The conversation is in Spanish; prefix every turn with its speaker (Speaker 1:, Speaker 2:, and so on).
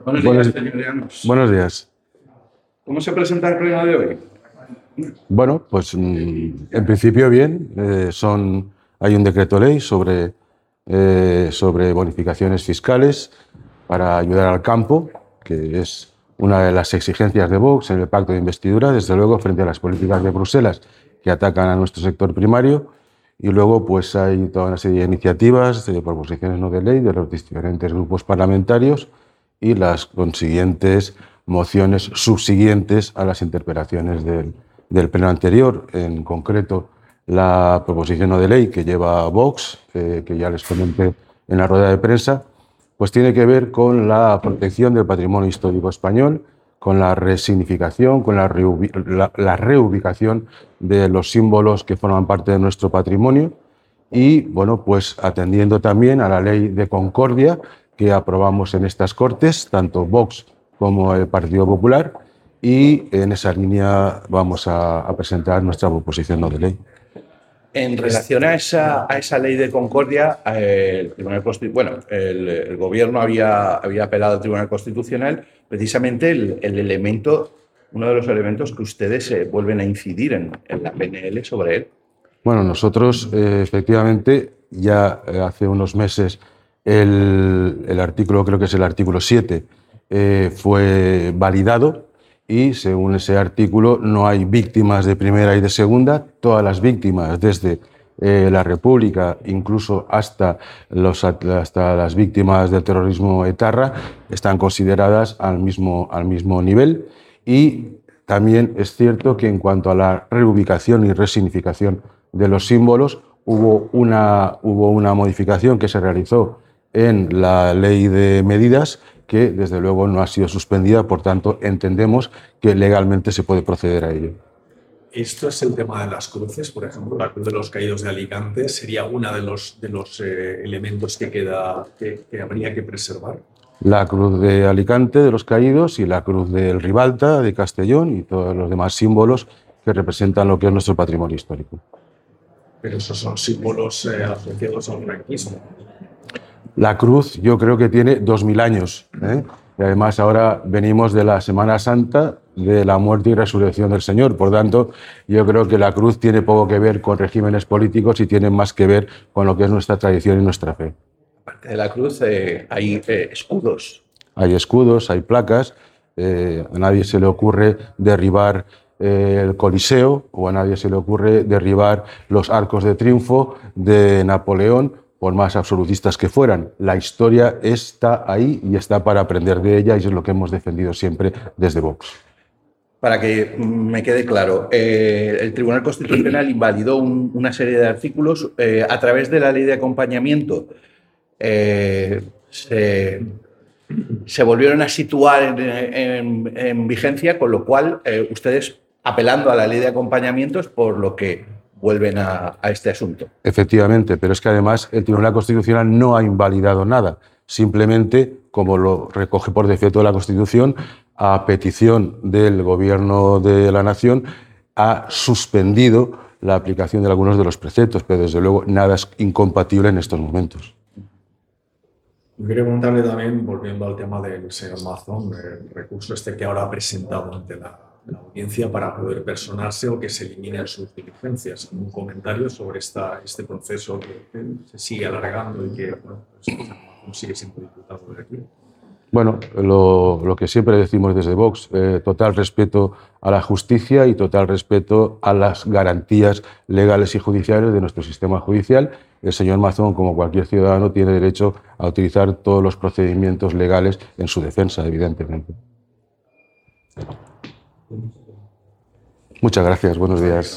Speaker 1: Buenos días, señor Llanos.
Speaker 2: Buenos días.
Speaker 1: ¿Cómo se presenta el pleno de hoy?
Speaker 2: Bueno, pues en principio bien. Hay un decreto ley sobre bonificaciones fiscales para ayudar al campo, que es una de las exigencias de Vox en el pacto de investidura, desde luego frente a las políticas de Bruselas que atacan a nuestro sector primario. Y luego pues hay toda una serie de iniciativas, de proposiciones no de ley de los diferentes grupos parlamentarios y las consiguientes mociones subsiguientes a las interpelaciones del pleno anterior. En concreto, la proposición no de ley que lleva Vox, que ya les comenté en la rueda de prensa, pues tiene que ver con la protección del patrimonio histórico español, con la resignificación, con la reubicación de los símbolos que forman parte de nuestro patrimonio y, bueno, pues atendiendo también a la ley de concordia que aprobamos en estas Cortes, tanto Vox como el Partido Popular, y en esa línea vamos a presentar nuestra proposición no de ley.
Speaker 1: En relación a esa ley de concordia, el Gobierno había apelado al Tribunal Constitucional precisamente uno de los elementos que ustedes vuelven a incidir en la PNL sobre él.
Speaker 2: Bueno, nosotros efectivamente ya hace unos meses el artículo, creo que es el artículo 7, fue validado y según ese artículo no hay víctimas de primera y de segunda. Todas las víctimas, desde la República incluso hasta las víctimas del terrorismo etarra, están consideradas al mismo nivel. Y también es cierto que en cuanto a la reubicación y resignificación de los símbolos, hubo una modificación que se realizó en la ley de medidas que desde luego no ha sido suspendida, por tanto entendemos que legalmente se puede proceder a ello.
Speaker 3: Esto es el tema de las cruces, por ejemplo, la Cruz de los Caídos de Alicante sería uno de los elementos que habría que preservar.
Speaker 2: La Cruz de Alicante de los Caídos y la Cruz del Ribalta de Castellón y todos los demás símbolos que representan lo que es nuestro patrimonio histórico.
Speaker 3: Pero esos son símbolos asociados al franquismo.
Speaker 2: La cruz yo creo que tiene 2000 años, ¿eh? Y además ahora venimos de la Semana Santa de la muerte y resurrección del Señor. Por tanto, yo creo que la cruz tiene poco que ver con regímenes políticos y tiene más que ver con lo que es nuestra tradición y nuestra fe.
Speaker 1: Aparte de la cruz hay escudos.
Speaker 2: Hay escudos, hay placas. A nadie se le ocurre derribar el Coliseo o a nadie se le ocurre derribar los arcos de triunfo de Napoleón, por más absolutistas que fueran. La historia está ahí y está para aprender de ella y es lo que hemos defendido siempre desde Vox.
Speaker 1: Para que me quede claro, el Tribunal Constitucional invalidó una serie de artículos a través de la ley de acompañamiento. Se volvieron a situar en vigencia, con lo cual ustedes, apelando a la ley de acompañamientos, por lo que vuelven a este asunto.
Speaker 2: Efectivamente, pero es que además el Tribunal Constitucional no ha invalidado nada. Simplemente, como lo recoge por defecto la Constitución, a petición del Gobierno de la Nación, ha suspendido la aplicación de algunos de los preceptos, pero desde luego nada es incompatible en estos momentos.
Speaker 3: Yo quería preguntarle también, volviendo al tema del señor Mazón, el recurso que ahora ha presentado ante la audiencia para poder personarse o que se eliminen sus diligencias. Un comentario sobre este proceso que se sigue alargando y que sigue siendo diputado de aquí.
Speaker 2: Bueno, lo que siempre decimos desde Vox, total respeto a la justicia y total respeto a las garantías legales y judiciales de nuestro sistema judicial. El señor Mazón, como cualquier ciudadano, tiene derecho a utilizar todos los procedimientos legales en su defensa, evidentemente. Muchas gracias, buenos días.